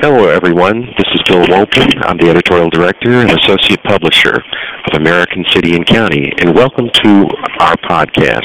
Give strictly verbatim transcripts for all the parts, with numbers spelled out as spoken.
Hello, everyone. This is Bill Wolpin. I'm the editorial director and associate publisher of American City and County, and welcome to our podcast.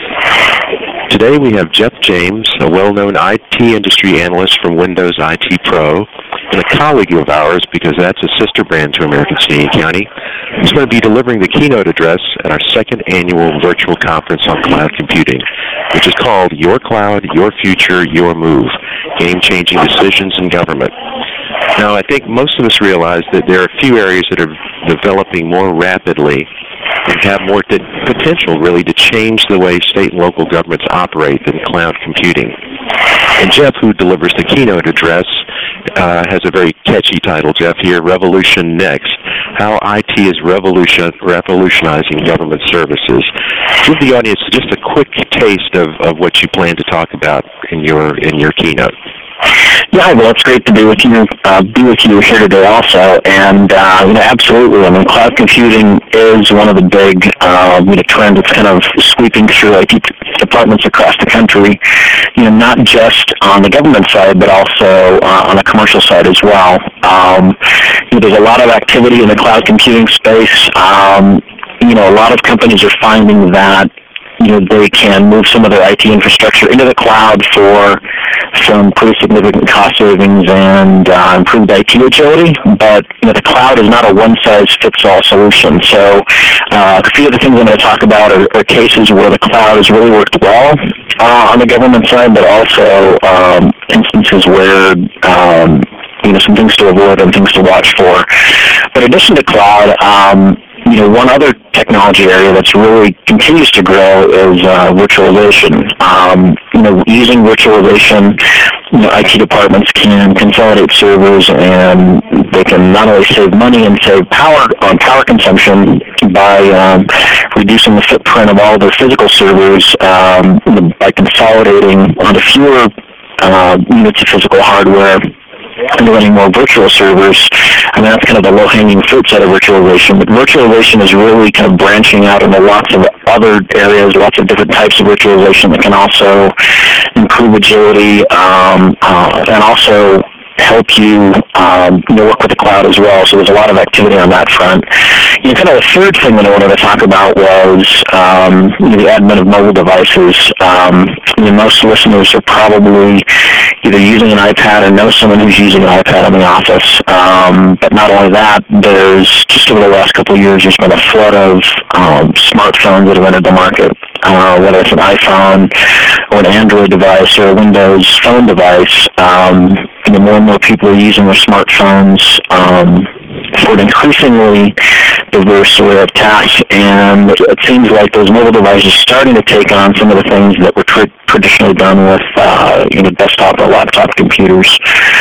Today we have Jeff James, a well-known I T industry analyst from Windows I T Pro, and a colleague of ours, because that's a sister brand to American City and County, who's going to be delivering the keynote address at our second annual virtual conference on cloud computing, which is called Your Cloud, Your Future, Your Move, Game-Changing Decisions in Government. Now, I think most of us realize that there are a few areas that are developing more rapidly and have more t- potential, really, to change the way state and local governments operate than cloud computing. And Jeff, who delivers the keynote address, uh, has a very catchy title, Jeff, here, Revolution Next, How I T is revolution, Revolutionizing Government Services. Give the audience just a quick taste of, of what you plan to talk about in your in your keynote. Yeah, well, it's great to be with you, uh, be with you here today also, and uh, you know, absolutely. I mean, cloud computing is one of the big uh, you know, trends that's kind of sweeping through I T departments across the country. You know, not just on the government side, but also uh, on the commercial side as well. Um, you know, there's a lot of activity in the cloud computing space. Um, you know, a lot of companies are finding that you know, they can move some of their I T infrastructure into the cloud for some pretty significant cost savings and uh, improved I T agility. But you know, the cloud is not a one-size-fits-all solution. So uh, a few of the things I'm going to talk about are, are cases where the cloud has really worked well uh, on the government side, but also um, instances where um, you know, some things to avoid and things to watch for. But in addition to cloud, um, you know, one other technology area that's really continues to grow is uh, virtualization. Um, you know, using virtualization, you know, I T departments can consolidate servers, and they can not only save money and save power on power consumption by um, reducing the footprint of all their physical servers um, by consolidating onto fewer uh, units of physical hardware and running more virtual servers. I mean, that's kind of the low-hanging fruit side of virtualization. But virtualization is really kind of branching out into lots of other areas, lots of different types of virtualization that can also improve agility um, uh, and also help you, um, you know, work with the cloud as well. So there's a lot of activity on that front. You know, kind of the third thing that I wanted to talk about was um, you know, the advent of mobile devices. Um, you know, most listeners are probably either using an iPad or know someone who's using an iPad in the office. Um, but not only that, there's just over the last couple of years, there's been a flood of um, smartphones that have entered the market, uh, whether it's an iPhone or an Android device or a Windows phone device. Um, you know, more and more people are using their smartphones um, for an increasingly diverse array of tasks, and it seems like those mobile devices are starting to take on some of the things that were tra- traditionally done with uh, you know, desktop or laptop computers.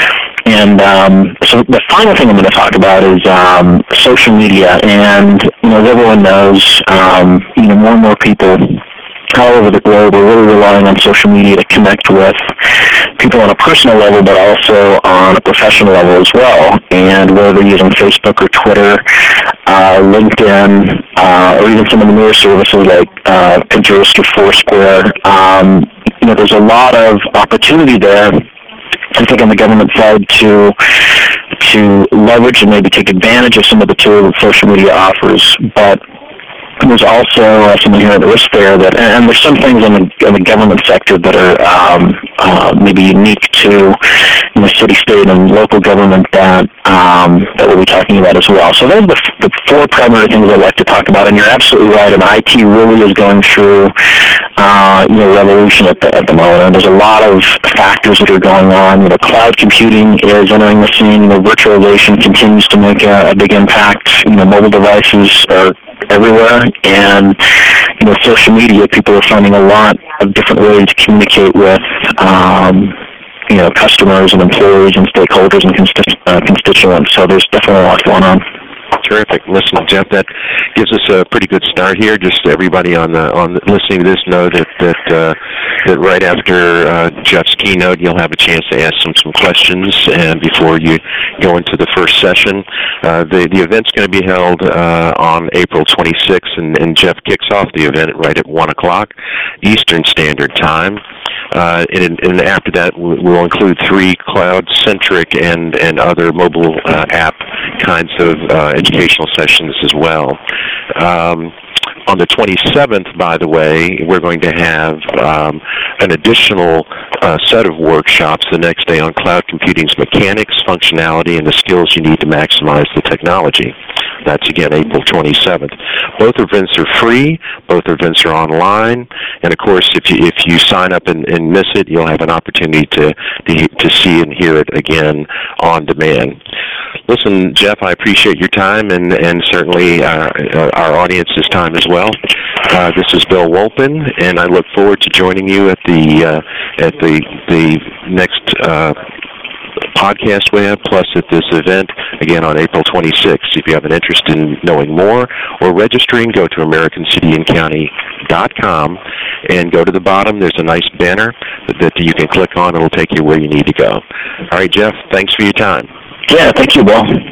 And um, so the final thing I'm going to talk about is um, social media. And you know, as everyone knows, um, you know, more and more people all over the globe are really relying on social media to connect with people on a personal level, but also on a professional level as well. And whether they're using Facebook or Twitter, uh, LinkedIn, uh, or even some of the newer services like uh, Pinterest or Foursquare, um, you know, there's a lot of opportunity there, I think, on the government side to to leverage and maybe take advantage of some of the tools that social media offers. But there's also uh, some inherent risk there, that, and there's some things in the, in the government sector that are um, uh, maybe unique to you know, city, state, and local government that um, that we'll be talking about as well. So those are the, the four primary things I'd like to talk about. And you're absolutely right. And I T really is going through uh, you know revolution at the, at the moment. And there's a lot of factors that are going on. You know, cloud computing is entering the scene. You know, virtualization continues to make a, a big impact. You know, mobile devices are everywhere, and you know, social media, people are finding a lot of different ways to communicate with um, you know, customers and employees and stakeholders and consti- uh, constituents. So there's definitely a lot going on. Terrific. Listen, Jeff, that gives us a pretty good start here. Just everybody on the, on the, listening to this know that that uh, that right after uh, Jeff's keynote, you'll have a chance to ask some some questions, and before you go into the first session, uh, the the event's going to be held uh, on April twenty-sixth, and, and Jeff kicks off the event right at one o'clock Eastern Standard Time. Uh, and, and after that, we'll include three cloud-centric and, and other mobile uh, app kinds of uh, educational sessions as well. Um, on the twenty-seventh, by the way, we're going to have um, an additional uh, set of workshops the next day on cloud computing's mechanics, functionality, and the skills you need to maximize the technology. That's, again, April twenty-seventh. Both events are free. Both events are online. And, of course, if you, if you sign up and, and miss it, you'll have an opportunity to, to, to see and hear it again on demand. Listen, Jeff, I appreciate your time and, and certainly uh, our audience's time as well. Uh, this is Bill Wolpin, and I look forward to joining you at the, uh, at the, the next uh, podcast we have, plus at this event, again on April twenty-sixth. If you have an interest in knowing more or registering, go to American City and County dot com and go to the bottom. There's a nice banner that, that you can click on. It'll take you where you need to go. All right, Jeff, thanks for your time. Yeah, thank you, Bill.